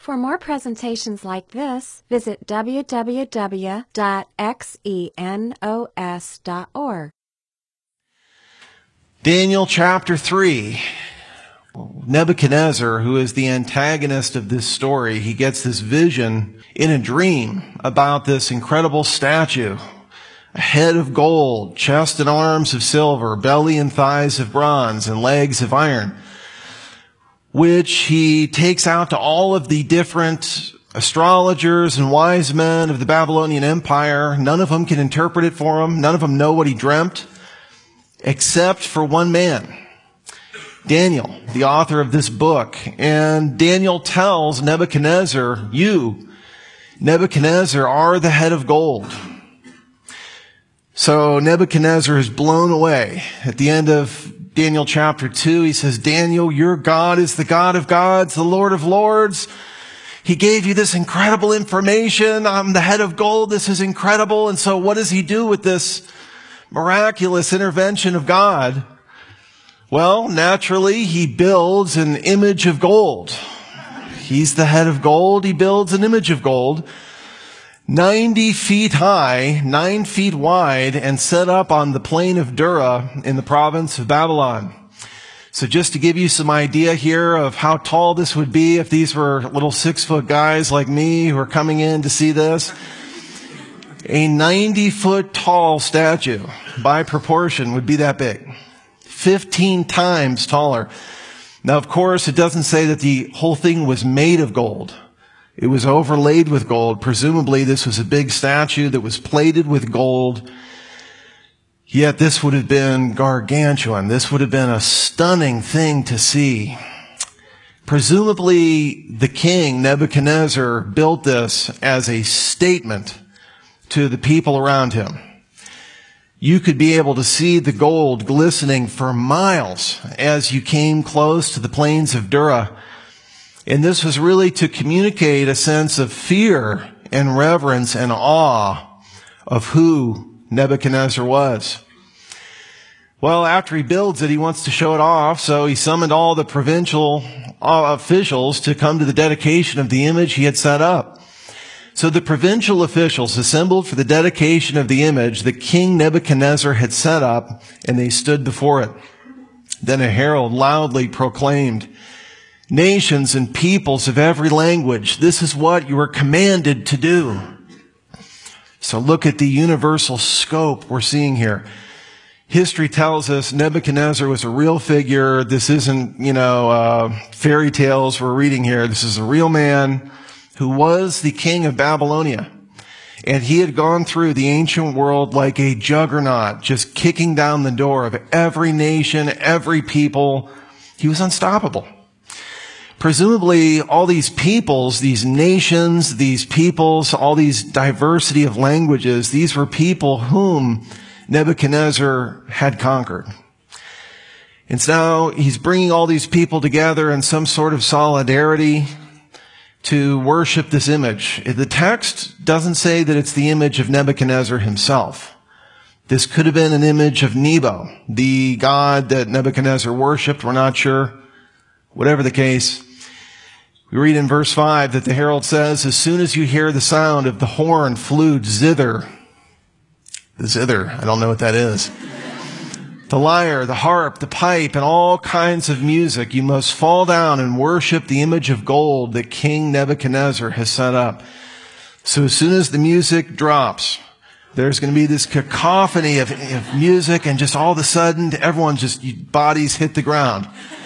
For more presentations like this, visit www.xenos.org. Daniel chapter 3. Nebuchadnezzar, who is the antagonist of this story, he gets this vision in a dream about this incredible statue. A head of gold, chest and arms of silver, belly and thighs of bronze, and legs of iron, which he takes out to all of the different astrologers and wise men of the Babylonian Empire. None of them can interpret it for him. None of them know what he dreamt, except for one man, Daniel, the author of this book. And Daniel tells Nebuchadnezzar, you, Nebuchadnezzar, are the head of gold. So Nebuchadnezzar is blown away. At the end of Daniel chapter 2, he says, Daniel, your God is the God of gods, the Lord of lords. He gave you this incredible information. I'm the head of gold. This is incredible. And so what does he do with this miraculous intervention of God? Well, naturally, he builds an image of gold. He's the head of gold. He builds an image of gold, 90 feet high, 9 feet wide, and set up on the plain of Dura in the province of Babylon. So just to give you some idea here of how tall this would be if these were little 6-foot guys like me who are coming in to see this, a 90-foot tall statue by proportion would be that big, 15 times taller. Now, of course, it doesn't say that the whole thing was made of gold. It was overlaid with gold. Presumably, this was a big statue that was plated with gold. Yet this would have been gargantuan. This would have been a stunning thing to see. Presumably, the king, Nebuchadnezzar, built this as a statement to the people around him. You could be able to see the gold glistening for miles as you came close to the plains of Dura. And this was really to communicate a sense of fear and reverence and awe of who Nebuchadnezzar was. Well, after he builds it, he wants to show it off, so he summoned all the provincial officials to come to the dedication of the image he had set up. So the provincial officials assembled for the dedication of the image that King Nebuchadnezzar had set up, and they stood before it. Then a herald loudly proclaimed, nations and peoples of every language, this is what you are commanded to do. So look at the universal scope we're seeing here. History tells us Nebuchadnezzar was a real figure. This isn't, fairy tales we're reading here. This is a real man who was the king of Babylonia. And he had gone through the ancient world like a juggernaut, just kicking down the door of every nation, every people. He was unstoppable. Presumably, all these peoples, these nations, these peoples, all these diversity of languages, these were people whom Nebuchadnezzar had conquered. And so now he's bringing all these people together in some sort of solidarity to worship this image. The text doesn't say that it's the image of Nebuchadnezzar himself. This could have been an image of Nebo, the god that Nebuchadnezzar worshipped. We're not sure. Whatever the case, we read in verse 5 that the herald says, as soon as you hear the sound of the horn, flute, zither. The zither, I don't know what that is. The lyre, the harp, the pipe, and all kinds of music, you must fall down and worship the image of gold that King Nebuchadnezzar has set up. So as soon as the music drops, there's going to be this cacophony of music, and just all of a sudden, everyone's bodies hit the ground.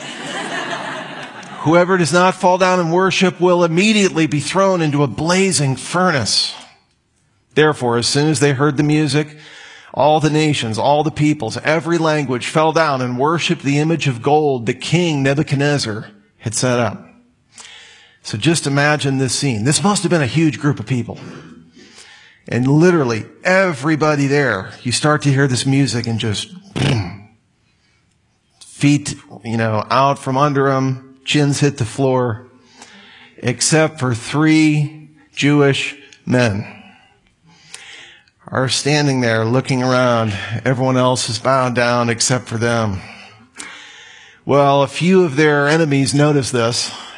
Whoever does not fall down and worship will immediately be thrown into a blazing furnace. Therefore, as soon as they heard the music, all the nations, all the peoples, every language fell down and worshiped the image of gold that King Nebuchadnezzar had set up. So just imagine this scene. This must have been a huge group of people. And literally everybody there, you start to hear this music and just boom, feet, out from under them, chins hit the floor, except for 3 Jewish men are standing there looking around. Everyone else is bowed down except for them. Well, a few of their enemies notice this,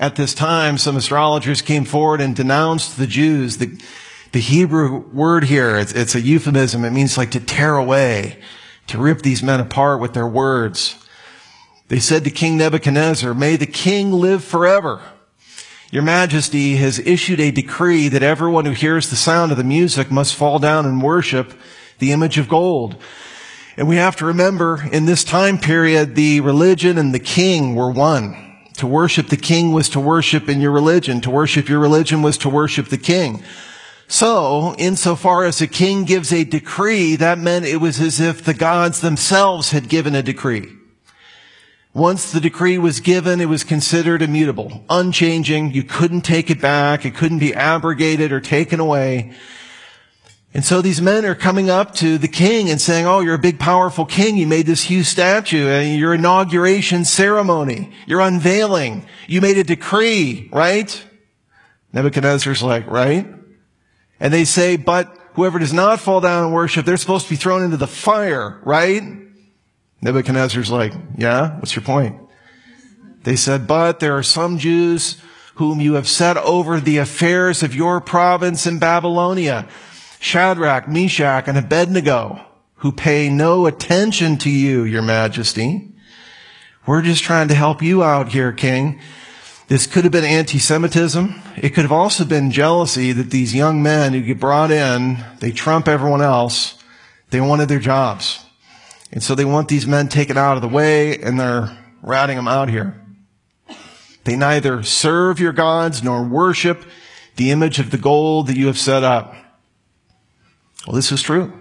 At this time, some astrologers came forward and denounced the Jews. The Hebrew word here, it's a euphemism. It means like to tear away, to rip these men apart with their words. They said to King Nebuchadnezzar, "May the king live forever. Your Majesty has issued a decree that everyone who hears the sound of the music must fall down and worship the image of gold." And we have to remember, in this time period, the religion and the king were one. To worship the king was to worship in your religion. To worship your religion was to worship the king. So, insofar as a king gives a decree, that meant it was as if the gods themselves had given a decree. Once the decree was given, it was considered immutable, unchanging. You couldn't take it back. It couldn't be abrogated or taken away. And so these men are coming up to the king and saying, "Oh, you're a big, powerful king. You made this huge statue, your inauguration ceremony, your unveiling. You made a decree, right?" Nebuchadnezzar's like, "Right?" And they say, "But whoever does not fall down and worship, they're supposed to be thrown into the fire, right?" Nebuchadnezzar's like, "Yeah, what's your point?" They said, "But there are some Jews whom you have set over the affairs of your province in Babylonia, Shadrach, Meshach, and Abednego, who pay no attention to you, your Majesty. We're just trying to help you out here, King." This could have been anti-Semitism. It could have also been jealousy that these young men who get brought in, they trump everyone else. They wanted their jobs. And so they want these men taken out of the way, and they're ratting them out here. They neither serve your gods nor worship the image of the gold that you have set up. Well, this is true.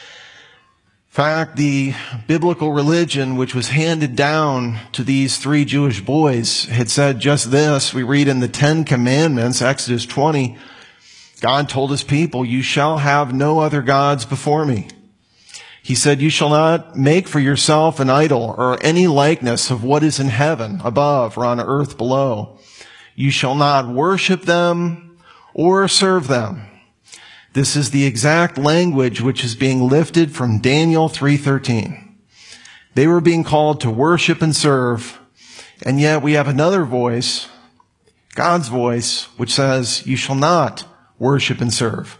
In fact, the biblical religion which was handed down to these three Jewish boys had said just this. We read in the 10 Commandments, Exodus 20, God told his people, "You shall have no other gods before me." He said, "You shall not make for yourself an idol or any likeness of what is in heaven above or on earth below. You shall not worship them or serve them." This is the exact language which is being lifted from Daniel 3:13. They were being called to worship and serve, and yet we have another voice, God's voice, which says, "You shall not worship and serve."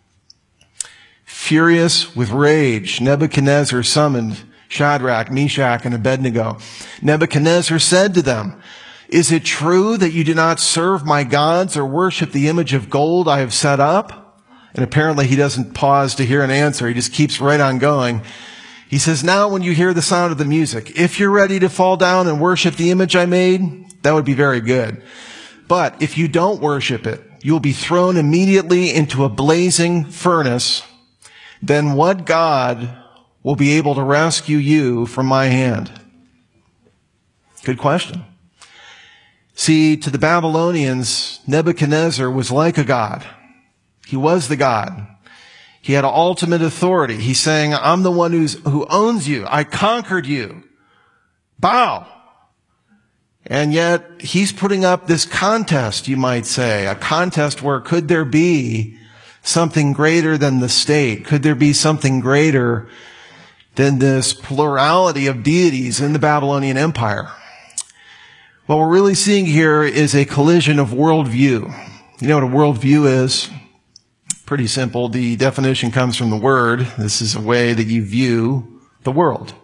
Furious with rage, Nebuchadnezzar summoned Shadrach, Meshach, and Abednego. Nebuchadnezzar said to them, "Is it true that you do not serve my gods or worship the image of gold I have set up?" And apparently he doesn't pause to hear an answer. He just keeps right on going. He says, "Now when you hear the sound of the music, if you're ready to fall down and worship the image I made, that would be very good. But if you don't worship it, you'll be thrown immediately into a blazing furnace. Then what God will be able to rescue you from my hand?" Good question. See, to the Babylonians, Nebuchadnezzar was like a god. He was the God. He had ultimate authority. He's saying, "I'm the one who owns you. I conquered you. Bow." And yet he's putting up this contest, you might say, a contest where could there be something greater than the state? Could there be something greater than this plurality of deities in the Babylonian Empire? What we're really seeing here is a collision of worldview. You know what a worldview is? Pretty simple. The definition comes from the word. This is a way that you view the world.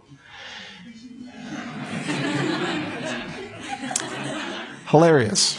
Hilarious.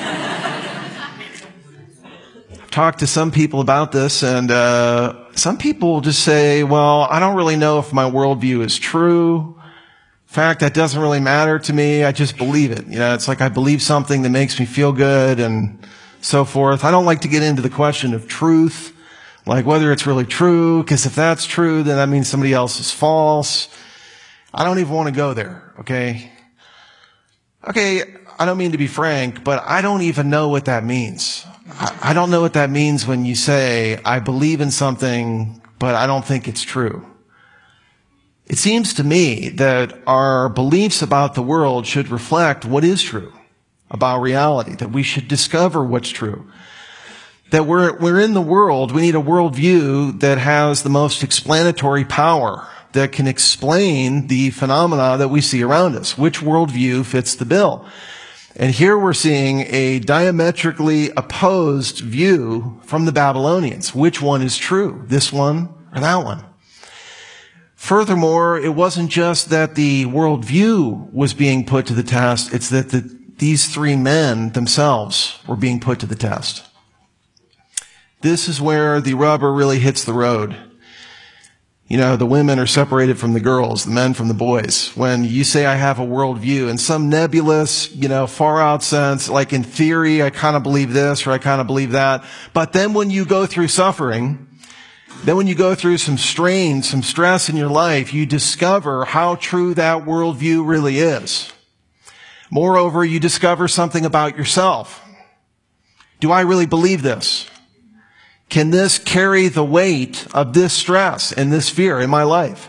I've talked to some people about this, and some people just say, "Well, I don't really know if my worldview is true. In fact, that doesn't really matter to me. I just believe it. You know, it's like I believe something that makes me feel good and so forth." I don't like to get into the question of truth, like whether it's really true, because if that's true, then that means somebody else is false. I don't even want to go there, okay? Okay, I don't mean to be frank, but I don't even know what that means. I don't know what that means when you say, "I believe in something, but I don't think it's true." It seems to me that our beliefs about the world should reflect what is true about reality, that we should discover what's true. That we're in the world, we need a worldview that has the most explanatory power, that can explain the phenomena that we see around us. Which worldview fits the bill? And here we're seeing a diametrically opposed view from the Babylonians. Which one is true? This one or that one? Furthermore, it wasn't just that the worldview was being put to the test, it's that these three men themselves were being put to the test. This is where the rubber really hits the road. You know, the women are separated from the girls, the men from the boys. When you say I have a worldview in some nebulous, far out sense, like in theory, I kind of believe this or I kind of believe that. But then when you go through suffering, then when you go through some strain, some stress in your life, you discover how true that worldview really is. Moreover, you discover something about yourself. Do I really believe this? Can this carry the weight of this stress and this fear in my life?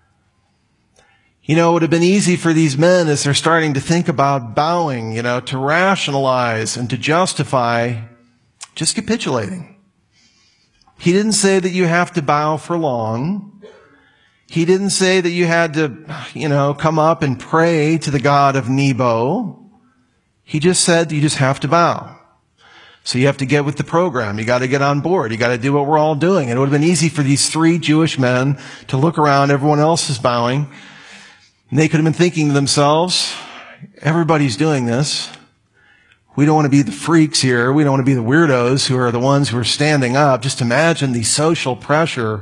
It would have been easy for these men as they're starting to think about bowing, to rationalize and to justify just capitulating. He didn't say that you have to bow for long. He didn't say that you had to, come up and pray to the God of Nebo. He just said you just have to bow. So you have to get with the program. You got to get on board. You got to do what we're all doing. And it would have been easy for these three Jewish men to look around. Everyone else is bowing. And they could have been thinking to themselves, everybody's doing this. We don't want to be the freaks here. We don't want to be the weirdos who are the ones who are standing up. Just imagine the social pressure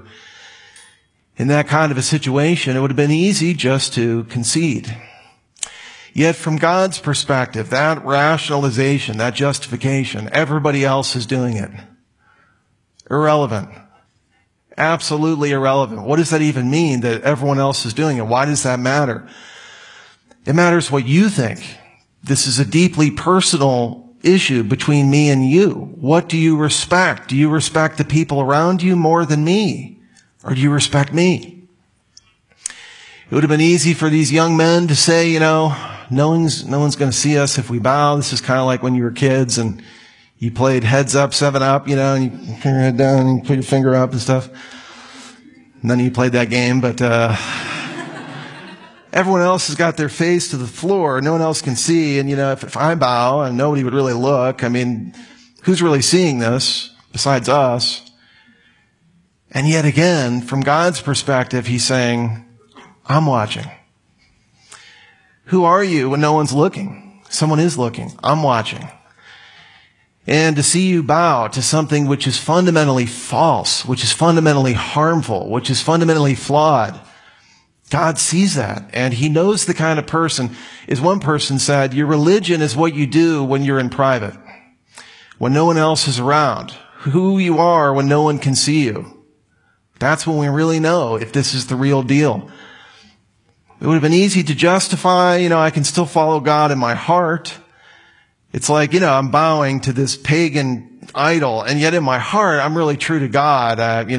in that kind of a situation. It would have been easy just to concede. Yet from God's perspective, that rationalization, that justification, everybody else is doing it. Irrelevant. Absolutely irrelevant. What does that even mean that everyone else is doing it? Why does that matter? It matters what you think. This is a deeply personal issue between me and you. What do you respect? Do you respect the people around you more than me? Or do you respect me? It would have been easy for these young men to say, no one's going to see us if we bow. This is kind of like when you were kids and you played heads up, 7-Up, and you put your head down and you put your finger up and stuff. None of you played that game, but everyone else has got their face to the floor. No one else can see. And, if I bow and nobody would really look, who's really seeing this besides us? And yet again, from God's perspective, he's saying, I'm watching. Who are you when no one's looking? Someone is looking. I'm watching. And to see you bow to something which is fundamentally false, which is fundamentally harmful, which is fundamentally flawed, God sees that, and he knows the kind of person. As one person said, your religion is what you do when you're in private, when no one else is around, who you are when no one can see you. That's when we really know if this is the real deal. It would have been easy to justify, I can still follow God in my heart. It's like, I'm bowing to this pagan idol, and yet in my heart, I'm really true to God.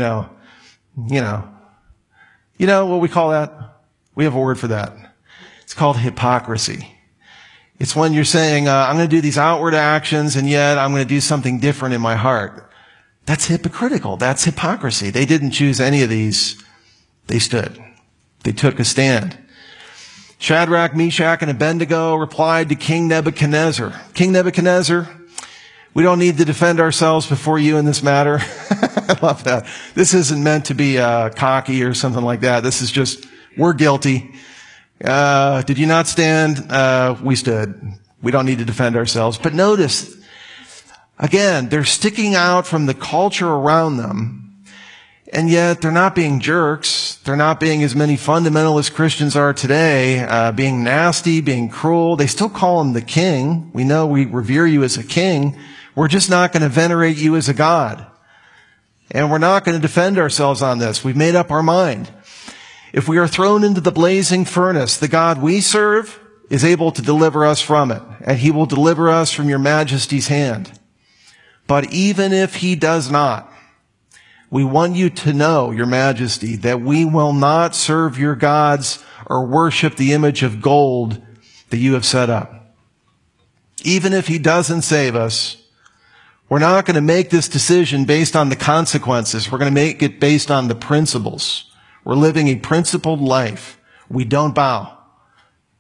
You know what we call that? We have a word for that. It's called hypocrisy. It's when you're saying, I'm going to do these outward actions, and yet I'm going to do something different in my heart. That's hypocritical. That's hypocrisy. They didn't choose any of these. They stood. They took a stand. Shadrach, Meshach, and Abednego replied to King Nebuchadnezzar. King Nebuchadnezzar, we don't need to defend ourselves before you in this matter. I love that. This isn't meant to be cocky or something like that. This is just, we're guilty. Did you not stand? We stood. We don't need to defend ourselves. But notice, again, they're sticking out from the culture around them. And yet they're not being jerks. They're not being as many fundamentalist Christians are today, being nasty, being cruel. They still call him the king. We know we revere you as a king. We're just not going to venerate you as a god. And we're not going to defend ourselves on this. We've made up our mind. If we are thrown into the blazing furnace, the God we serve is able to deliver us from it, and he will deliver us from your majesty's hand. But even if he does not, we want you to know, your majesty, that we will not serve your gods or worship the image of gold that you have set up. Even if he doesn't save us, we're not going to make this decision based on the consequences. We're going to make it based on the principles. We're living a principled life. We don't bow.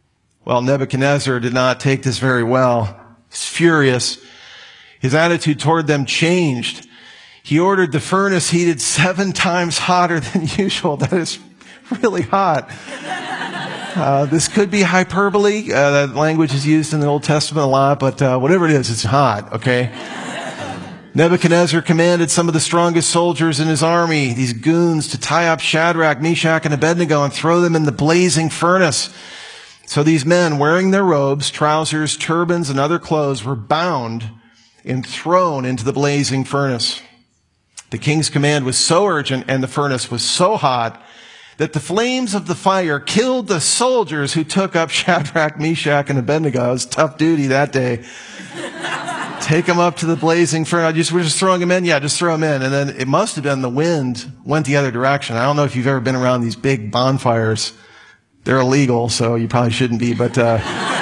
Well, Nebuchadnezzar did not take this very well. He's furious. His attitude toward them changed. He ordered the furnace heated 7 times hotter than usual. That is really hot. This could be hyperbole. That language is used in the Old Testament a lot, but whatever it is, it's hot, okay? Nebuchadnezzar commanded some of the strongest soldiers in his army, these goons, to tie up Shadrach, Meshach, and Abednego and throw them in the blazing furnace. So these men, wearing their robes, trousers, turbans, and other clothes, were bound and thrown into the blazing furnace. The king's command was so urgent and the furnace was so hot that the flames of the fire killed the soldiers who took up Shadrach, Meshach, and Abednego. It was tough duty that day. Take them up to the blazing furnace. We're just throwing them in? Yeah, just throw them in. And then it must have been the wind went the other direction. I don't know if you've ever been around these big bonfires. They're illegal, so you probably shouldn't be. But the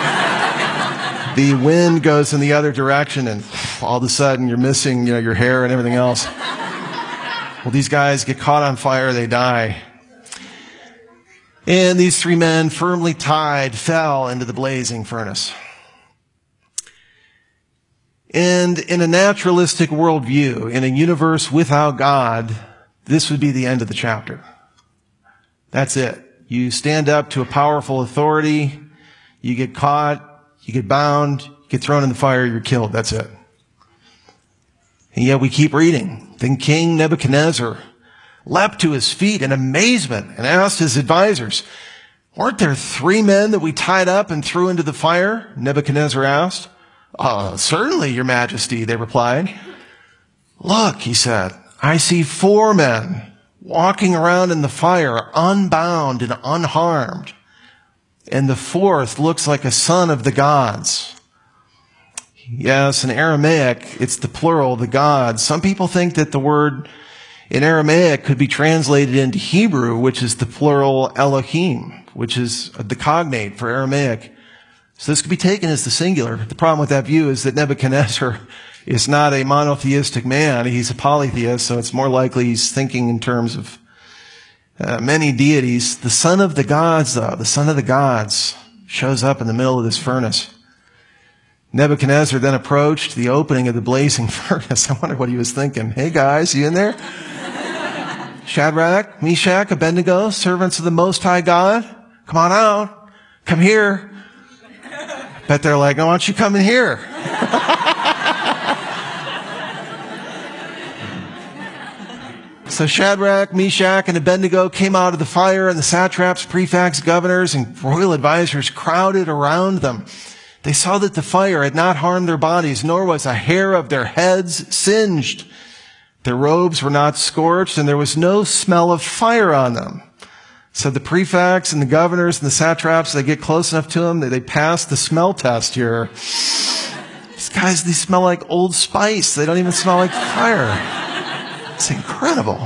wind goes in the other direction, and all of a sudden you're missing, your hair and everything else. Well, these guys get caught on fire. They die. And these 3 men, firmly tied, fell into the blazing furnace. And in a naturalistic worldview, in a universe without God, this would be the end of the chapter. That's it. You stand up to a powerful authority, you get caught, you get bound, you get thrown in the fire, you're killed. That's it. And yet we keep reading. Then King Nebuchadnezzar leapt to his feet in amazement and asked his advisors, "Weren't there 3 men that we tied up and threw into the fire?" Nebuchadnezzar asked. "Certainly, Your Majesty," they replied. "Look," he said, "I see 4 men walking around in the fire, unbound and unharmed. And the 4th looks like a son of the gods." Yes, in Aramaic, it's the plural, the gods. Some people think that the word in Aramaic could be translated into Hebrew, which is the plural Elohim, which is the cognate for Aramaic. So this could be taken as the singular. The problem with that view is that Nebuchadnezzar is not a monotheistic man. He's a polytheist, so it's more likely he's thinking in terms of many deities. The son of the gods, though, the son of the gods, shows up in the middle of this furnace. Nebuchadnezzar then approached the opening of the blazing furnace. I wonder what he was thinking. "Hey guys, you in there? Shadrach, Meshach, Abednego, servants of the Most High God, come on out. Come here." Bet they're like, "Oh, why don't you come in here?" So Shadrach, Meshach, and Abednego came out of the fire, and the satraps, prefects, governors, and royal advisors crowded around them. They saw that the fire had not harmed their bodies, nor was a hair of their heads singed. Their robes were not scorched, and there was no smell of fire on them. So the prefects and the governors and the satraps, they get close enough to them, they pass the smell test here. These guys, they smell like Old Spice. They don't even smell like fire. It's incredible.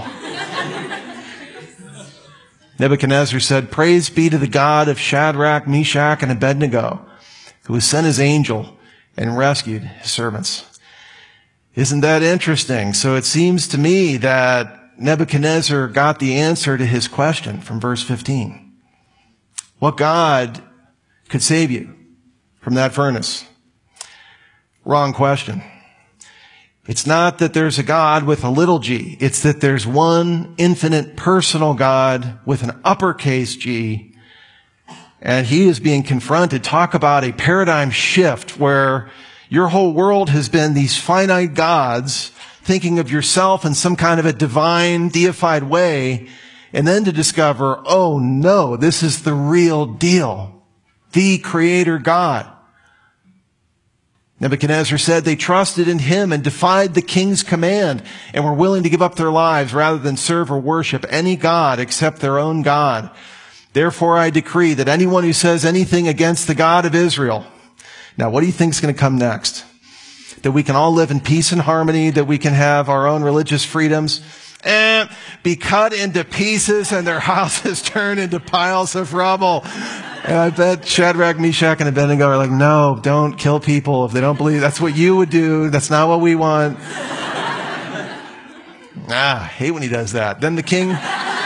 Nebuchadnezzar said, "Praise be to the God of Shadrach, Meshach, and Abednego, who has sent his angel and rescued his servants." Isn't that interesting? So it seems to me that Nebuchadnezzar got the answer to his question from verse 15. What God could save you from that furnace? Wrong question. It's not that there's a God with a little g. It's that there's one infinite personal God with an uppercase G. And he is being confronted. Talk about a paradigm shift where your whole world has been these finite gods, thinking of yourself in some kind of a divine, deified way, and then to discover, oh no, this is the real deal. The Creator God. Nebuchadnezzar said they trusted in him and defied the king's command and were willing to give up their lives rather than serve or worship any god except their own God. Therefore I decree that anyone who says anything against the God of Israel. Now, what do you think is going to come next? That we can all live in peace and harmony, that we can have our own religious freedoms, and be cut into pieces and their houses turned into piles of rubble. And I bet Shadrach, Meshach, and Abednego are like, no, don't kill people if they don't believe. That's what you would do. That's not what we want. I hate when he does that. Then the king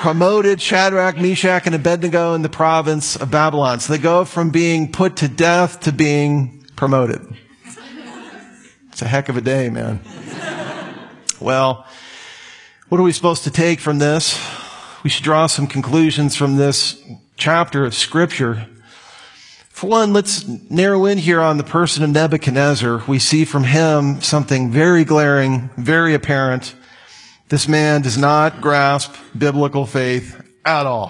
promoted Shadrach, Meshach, and Abednego in the province of Babylon. So they go from being put to death to being promoted. It's a heck of a day, man. Well, what are we supposed to take from this? We should draw some conclusions from this chapter of Scripture. For one, let's narrow in here on the person of Nebuchadnezzar. We see from him something very glaring, very apparent. This man does not grasp biblical faith at all.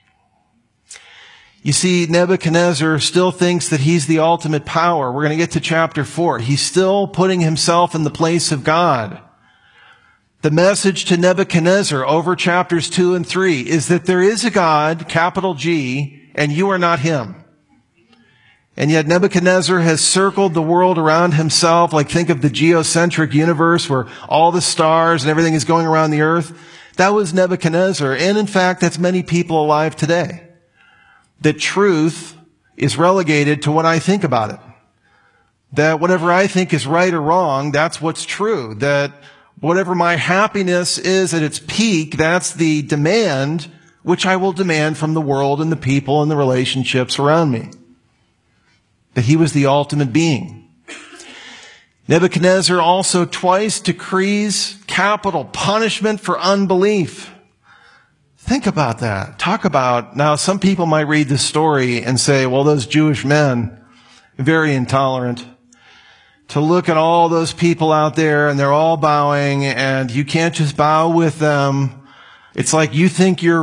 You see, Nebuchadnezzar still thinks that he's the ultimate power. We're going to get to chapter 4. He's still putting himself in the place of God. The message to Nebuchadnezzar over chapters 2 and 3 is that there is a God, capital G, and you are not him. And yet Nebuchadnezzar has circled the world around himself, like think of the geocentric universe where all the stars and everything is going around the earth. That was Nebuchadnezzar. And in fact, that's many people alive today. That truth is relegated to what I think about it. That whatever I think is right or wrong, that's what's true. That whatever my happiness is at its peak, that's the demand which I will demand from the world and the people and the relationships around me. That he was the ultimate being. Nebuchadnezzar also twice decrees capital punishment for unbelief. Think about that. Talk about, now some people might read this story and say, well, those Jewish men, very intolerant. To look at all those people out there and they're all bowing and you can't just bow with them. It's like you think you're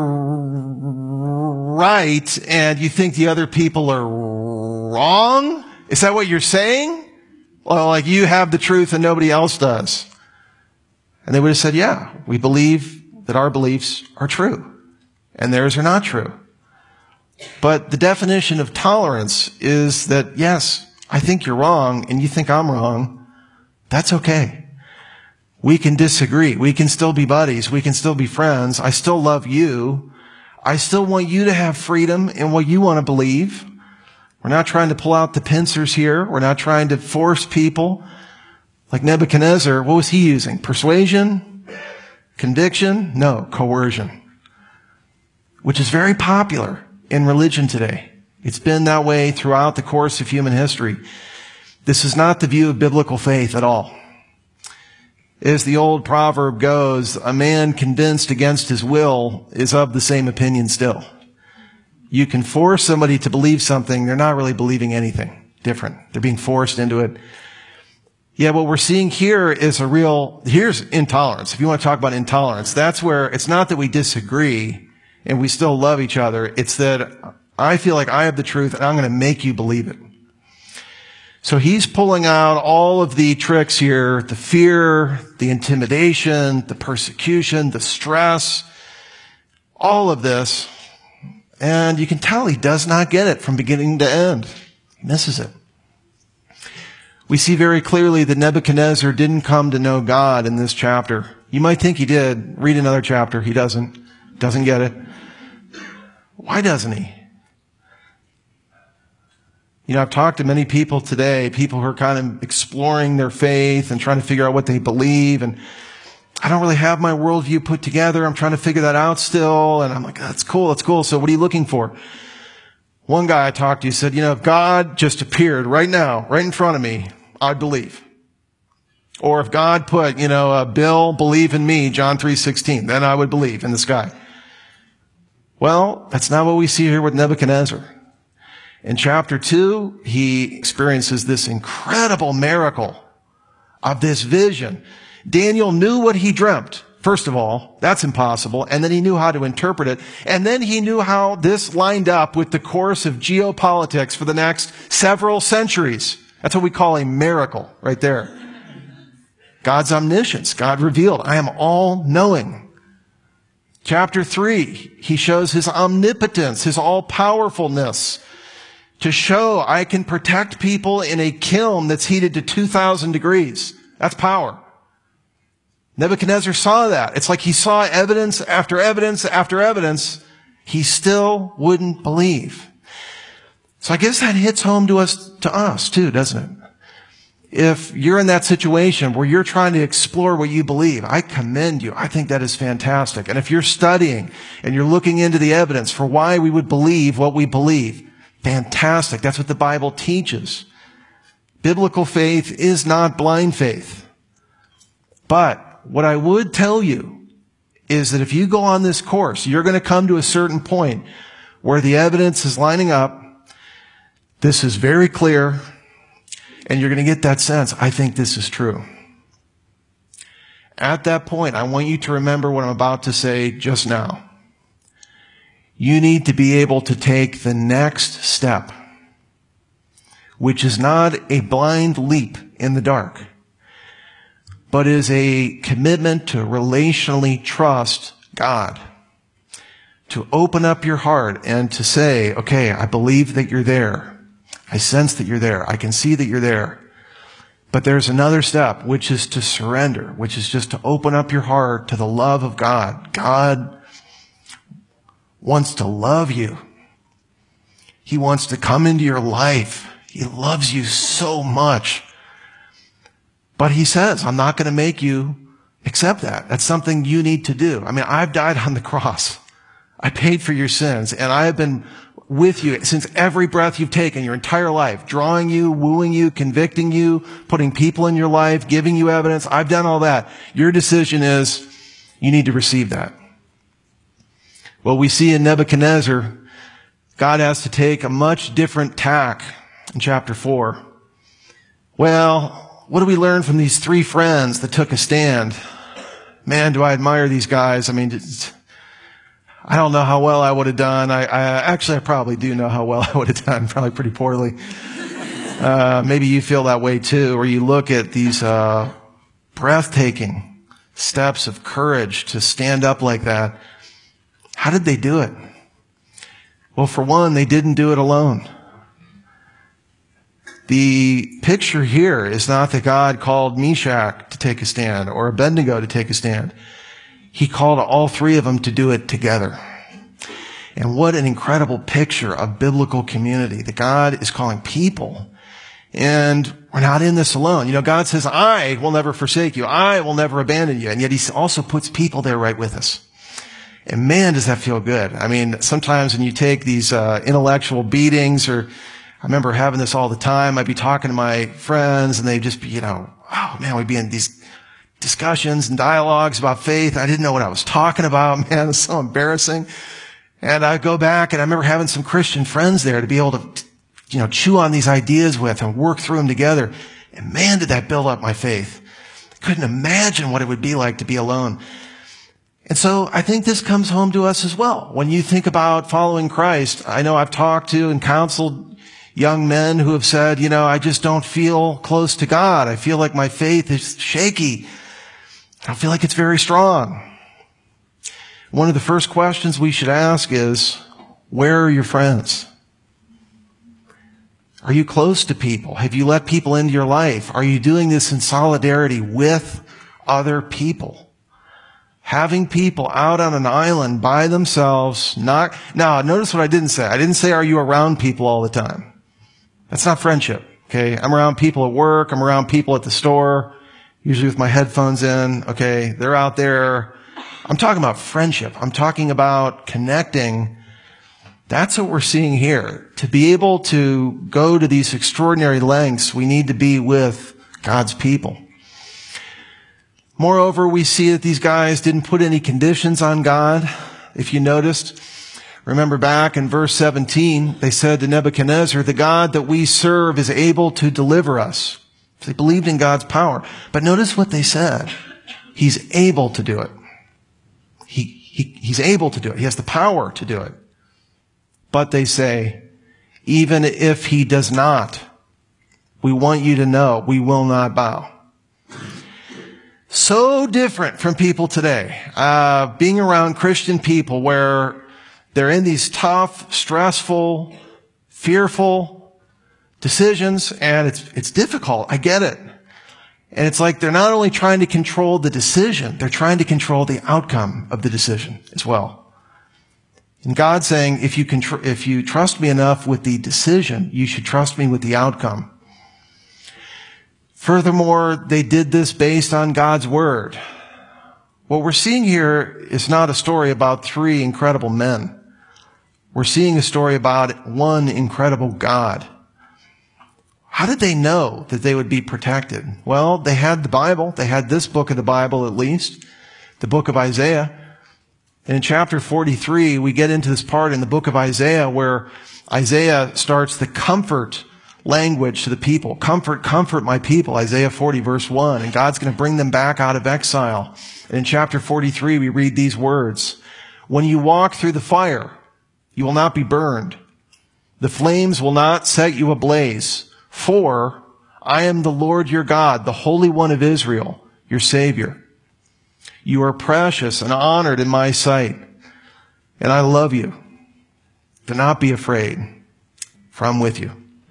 right and you think the other people are wrong? Is that what you're saying? Well, like you have the truth and nobody else does. And they would have said, yeah, we believe that our beliefs are true and theirs are not true. But the definition of tolerance is that, yes, I think you're wrong and you think I'm wrong. That's okay. We can disagree. We can still be buddies. We can still be friends. I still love you. I still want you to have freedom in what you want to believe. We're not trying to pull out the pincers here. We're not trying to force people. Like Nebuchadnezzar, what was he using? Persuasion? Conviction? No, coercion. Which is very popular in religion today. It's been that way throughout the course of human history. This is not the view of biblical faith at all. As the old proverb goes, a man convinced against his will is of the same opinion still. You can force somebody to believe something, they're not really believing anything different. They're being forced into it. Yeah, what we're seeing here is here's intolerance. If you want to talk about intolerance, that's where it's not that we disagree and we still love each other. It's that I feel like I have the truth and I'm going to make you believe it. So he's pulling out all of the tricks here, the fear, the intimidation, the persecution, the stress, all of this. And you can tell he does not get it from beginning to end. He misses it. We see very clearly that Nebuchadnezzar didn't come to know God in this chapter. You might think he did. Read another chapter. He doesn't. Doesn't get it. Why doesn't he? You know, I've talked to many people today, people who are kind of exploring their faith and trying to figure out what they believe. And I don't really have my worldview put together. I'm trying to figure that out still. And I'm like, that's cool. That's cool. So what are you looking for? One guy I talked to said, if God just appeared right now, right in front of me, I'd believe. Or if God put, Bill, believe in me, John 3:16, then I would believe in this guy. Well, that's not what we see here with Nebuchadnezzar. In chapter 2, he experiences this incredible miracle of this vision. Daniel knew what he dreamt. First of all, that's impossible. And then he knew how to interpret it. And then he knew how this lined up with the course of geopolitics for the next several centuries. That's what we call a miracle right there. God's omniscience. God revealed, I am all-knowing. Chapter 3, he shows his omnipotence, his all-powerfulness. To show I can protect people in a kiln that's heated to 2,000 degrees. That's power. Nebuchadnezzar saw that. It's like he saw evidence after evidence after evidence. He still wouldn't believe. So I guess that hits home to us too, doesn't it? If you're in that situation where you're trying to explore what you believe, I commend you. I think that is fantastic. And if you're studying and you're looking into the evidence for why we would believe what we believe, fantastic. That's what the Bible teaches. Biblical faith is not blind faith. But what I would tell you is that if you go on this course, you're going to come to a certain point where the evidence is lining up. This is very clear. And you're going to get that sense, I think this is true. At that point, I want you to remember what I'm about to say just now. You need to be able to take the next step, which is not a blind leap in the dark, but is a commitment to relationally trust God, to open up your heart and to say, okay, I believe that you're there. I sense that you're there. I can see that you're there. But there's another step, which is to surrender, which is just to open up your heart to the love of God. God wants to love you. He wants to come into your life. He loves you so much. But he says, I'm not going to make you accept that. That's something you need to do. I mean, I've died on the cross. I paid for your sins, and I have been with you since every breath you've taken your entire life, drawing you, wooing you, convicting you, putting people in your life, giving you evidence. I've done all that. Your decision is you need to receive that. Well, we see in Nebuchadnezzar, God has to take a much different tack in chapter 4. Well, what do we learn from these three friends that took a stand? Man, do I admire these guys. I mean, I don't know how well I would have done. I probably do know how well I would have done, probably pretty poorly. Maybe you feel that way too, or you look at these breathtaking steps of courage to stand up like that. How did they do it? Well, for one, they didn't do it alone. The picture here is not that God called Meshach to take a stand or Abednego to take a stand. He called all three of them to do it together. And what an incredible picture of biblical community, that God is calling people. And we're not in this alone. You know, God says, I will never forsake you. I will never abandon you. And yet he also puts people there right with us. And man, does that feel good. I mean, sometimes when you take these intellectual beatings, or I remember having this all the time, I'd be talking to my friends and they'd just be, oh man, we'd be in these discussions and dialogues about faith. I didn't know what I was talking about, man. It was so embarrassing. And I go back and I remember having some Christian friends there to be able to, chew on these ideas with and work through them together. And man, did that build up my faith. I couldn't imagine what it would be like to be alone. And so I think this comes home to us as well. When you think about following Christ, I know I've talked to and counseled young men who have said, I just don't feel close to God. I feel like my faith is shaky. I don't feel like it's very strong. One of the first questions we should ask is, where are your friends? Are you close to people? Have you let people into your life? Are you doing this in solidarity with other people? Having people out on an island by themselves, now notice what I didn't say. I didn't say, are you around people all the time? That's not friendship, okay? I'm around people at work. I'm around people at the store, usually with my headphones in, okay? They're out there. I'm talking about friendship. I'm talking about connecting. That's what we're seeing here. To be able to go to these extraordinary lengths, we need to be with God's people. Moreover, we see that these guys didn't put any conditions on God. If you noticed, remember back in verse 17, they said to Nebuchadnezzar, the God that we serve is able to deliver us. They believed in God's power. But notice what they said. He's able to do it. He's able to do it. He has the power to do it. But they say, even if he does not, we want you to know we will not bow. So different from people today. Being around Christian people where they're in these tough, stressful, fearful decisions, and it's difficult. I get it. And it's like they're not only trying to control the decision, they're trying to control the outcome of the decision as well. And God's saying, if you trust me enough with the decision, you should trust me with the outcome. Furthermore, they did this based on God's word. What we're seeing here is not a story about three incredible men. We're seeing a story about one incredible God. How did they know that they would be protected? Well, they had the Bible. They had this book of the Bible at least, the book of Isaiah. And in chapter 43, we get into this part in the book of Isaiah where Isaiah starts the comfort language to the people. Comfort, comfort my people, Isaiah 40 verse 1. And God's going to bring them back out of exile. And in chapter 43, we read these words. When you walk through the fire, you will not be burned. The flames will not set you ablaze. For I am the Lord your God, the Holy One of Israel, your Savior. You are precious and honored in my sight, and I love you. Do not be afraid, for I'm with you.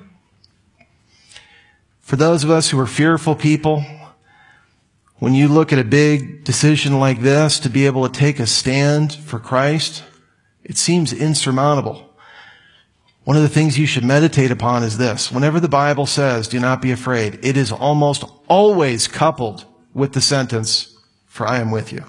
For those of us who are fearful people, when you look at a big decision like this, to be able to take a stand for Christ, it seems insurmountable. One of the things you should meditate upon is this. Whenever the Bible says, do not be afraid, it is almost always coupled with the sentence, for I am with you.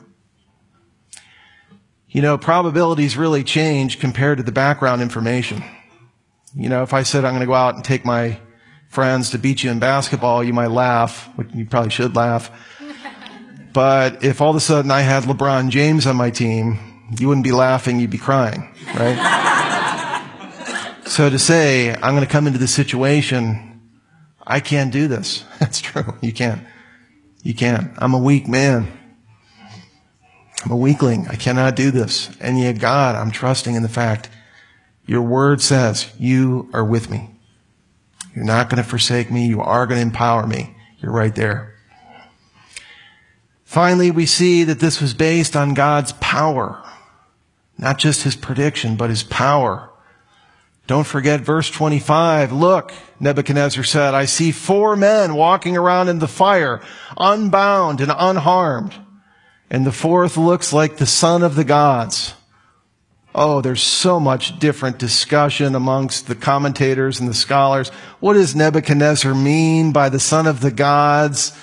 You know, probabilities really change compared to the background information. You know, if I said I'm going to go out and take my friends to beat you in basketball, you might laugh. You probably should laugh. But if all of a sudden I had LeBron James on my team, you wouldn't be laughing, you'd be crying, right? So to say, I'm going to come into this situation, I can't do this. That's true. You can't. You can't. I'm a weak man. I'm a weakling. I cannot do this. And yet, God, I'm trusting in the fact your word says you are with me. You're not going to forsake me. You are going to empower me. You're right there. Finally, we see that this was based on God's power. Not just his prediction, but his power. Don't forget verse 25. Look, Nebuchadnezzar said, I see 4 men walking around in the fire, unbound and unharmed. And the 4th looks like the son of the gods. Oh, there's so much different discussion amongst the commentators and the scholars. What does Nebuchadnezzar mean by the son of the gods?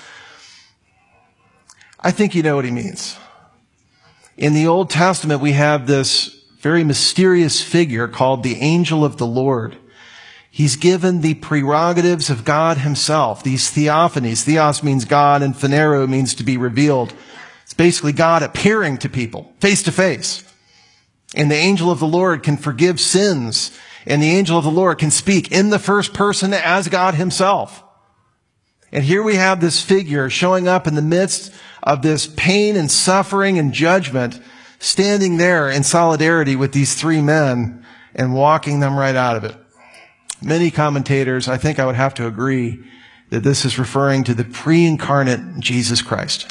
I think you know what he means. In the Old Testament, we have this very mysterious figure called the angel of the Lord. He's given the prerogatives of God himself, these theophanies. Theos means God and phanero means to be revealed. It's basically God appearing to people face to face. And the angel of the Lord can forgive sins. And the angel of the Lord can speak in the first person as God himself. And here we have this figure showing up in the midst of this pain and suffering and judgment, standing there in solidarity with these 3 men and walking them right out of it. Many commentators, I think I would have to agree, that this is referring to the pre-incarnate Jesus Christ.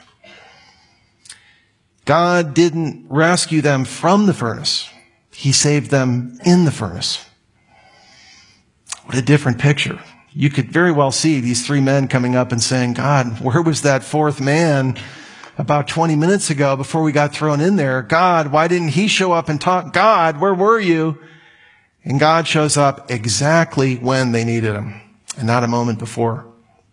God didn't rescue them from the furnace. He saved them in the furnace. What a different picture. You could very well see these 3 men coming up and saying, God, where was that 4th man about 20 minutes ago before we got thrown in there? God, why didn't he show up and talk? God, where were you? And God shows up exactly when they needed him and not a moment before.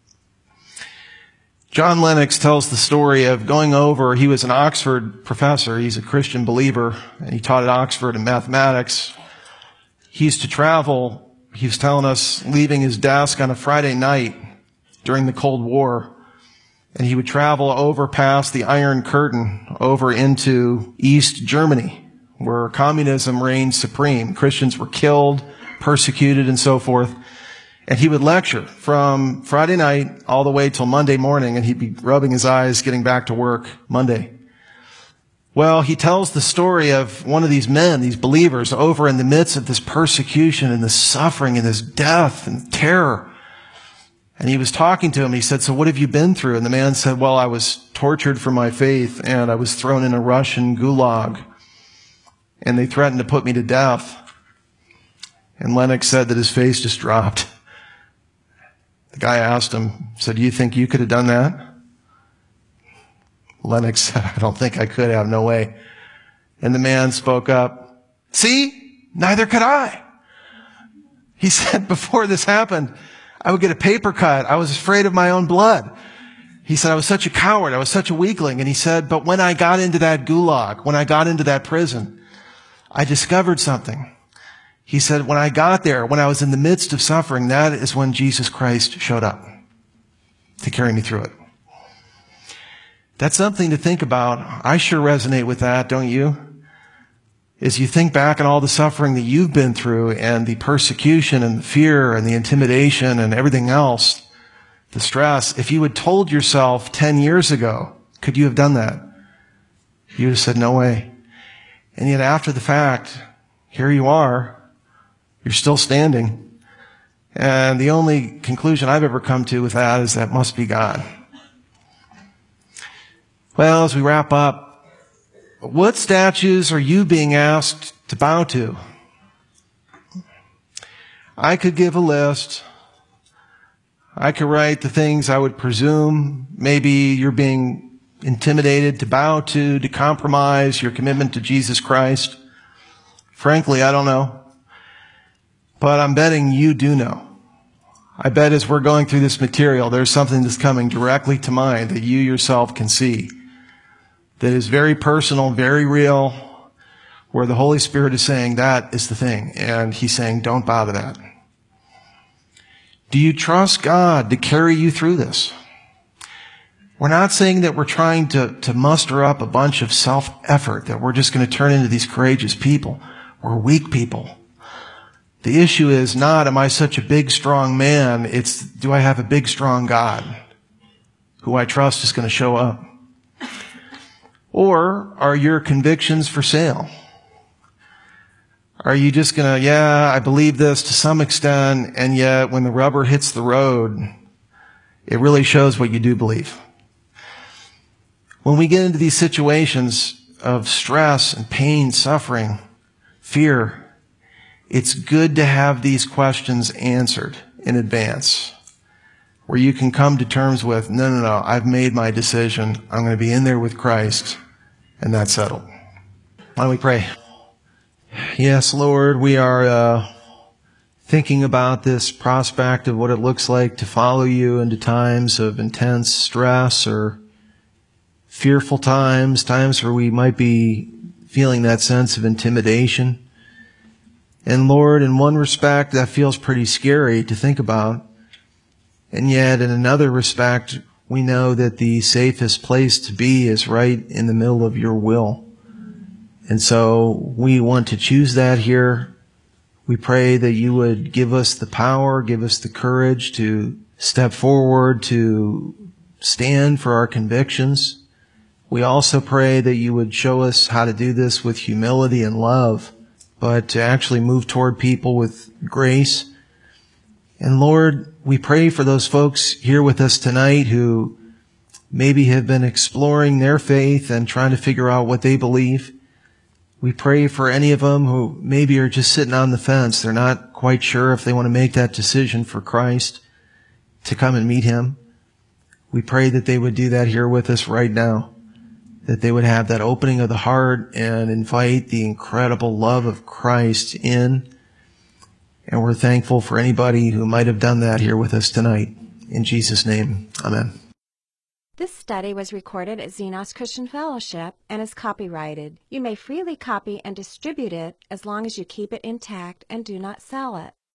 John Lennox tells the story of going over. He was an Oxford professor. He's a Christian believer, and he taught at Oxford in mathematics. He used to travel, he was telling us, leaving his desk on a Friday night during the Cold War, and he would travel over past the Iron Curtain over into East Germany, where communism reigned supreme. Christians were killed, persecuted, and so forth. And he would lecture from Friday night all the way till Monday morning, and he'd be rubbing his eyes getting back to work Monday. Well, he tells the story of one of these men, these believers, over in the midst of this persecution and this suffering and this death and terror. And he was talking to him. He said, so what have you been through? And the man said, well, I was tortured for my faith, and I was thrown in a Russian gulag, and they threatened to put me to death. And Lennox said that his face just dropped. The guy asked him, said, do you think you could have done that? Lennox said, I don't think I could have, no way. And the man spoke up, see, neither could I. He said, before this happened, I would get a paper cut. I was afraid of my own blood. He said, I was such a coward. I was such a weakling. And he said, but when I got into that gulag, when I got into that prison, I discovered something. He said, when I got there, when I was in the midst of suffering, that is when Jesus Christ showed up to carry me through it. That's something to think about. I sure resonate with that, don't you? As you think back on all the suffering that you've been through and the persecution and the fear and the intimidation and everything else, the stress, if you had told yourself 10 years ago, could you have done that? You would have said, no way. And yet after the fact, here you are. You're still standing. And the only conclusion I've ever come to with that is that must be God. Well, as we wrap up, what statues are you being asked to bow to? I could give a list. I could write the things I would presume maybe you're being intimidated to bow to compromise your commitment to Jesus Christ. Frankly, I don't know. But I'm betting you do know. I bet as we're going through this material, there's something that's coming directly to mind that you yourself can see that is very personal, very real, where the Holy Spirit is saying that is the thing. And He's saying, don't bow to that. Do you trust God to carry you through this? We're not saying that we're trying to muster up a bunch of self-effort, that we're just going to turn into these courageous people. We're weak people. The issue is not, am I such a big, strong man? It's, do I have a big, strong God who I trust is going to show up? Or are your convictions for sale? Are you just going to, yeah, I believe this to some extent, and yet when the rubber hits the road, it really shows what you do believe. When we get into these situations of stress and pain, suffering, fear, it's good to have these questions answered in advance, where you can come to terms with, no, I've made my decision. I'm going to be in there with Christ, and that's settled. Why don't we pray? Yes, Lord, we are thinking about this prospect of what it looks like to follow you into times of intense stress or fearful times where we might be feeling that sense of intimidation. And Lord, in one respect, that feels pretty scary to think about. And yet, in another respect, we know that the safest place to be is right in the middle of your will. And so we want to choose that here. We pray that you would give us the power, give us the courage to step forward, to stand for our convictions. We also pray that you would show us how to do this with humility and love, but to actually move toward people with grace. And Lord, we pray for those folks here with us tonight who maybe have been exploring their faith and trying to figure out what they believe. We pray for any of them who maybe are just sitting on the fence. They're not quite sure if they want to make that decision for Christ to come and meet Him. We pray that they would do that here with us right now, that they would have that opening of the heart and invite the incredible love of Christ in. And we're thankful for anybody who might have done that here with us tonight. In Jesus' name, amen. This study was recorded at Xenos Christian Fellowship and is copyrighted. You may freely copy and distribute it as long as you keep it intact and do not sell it.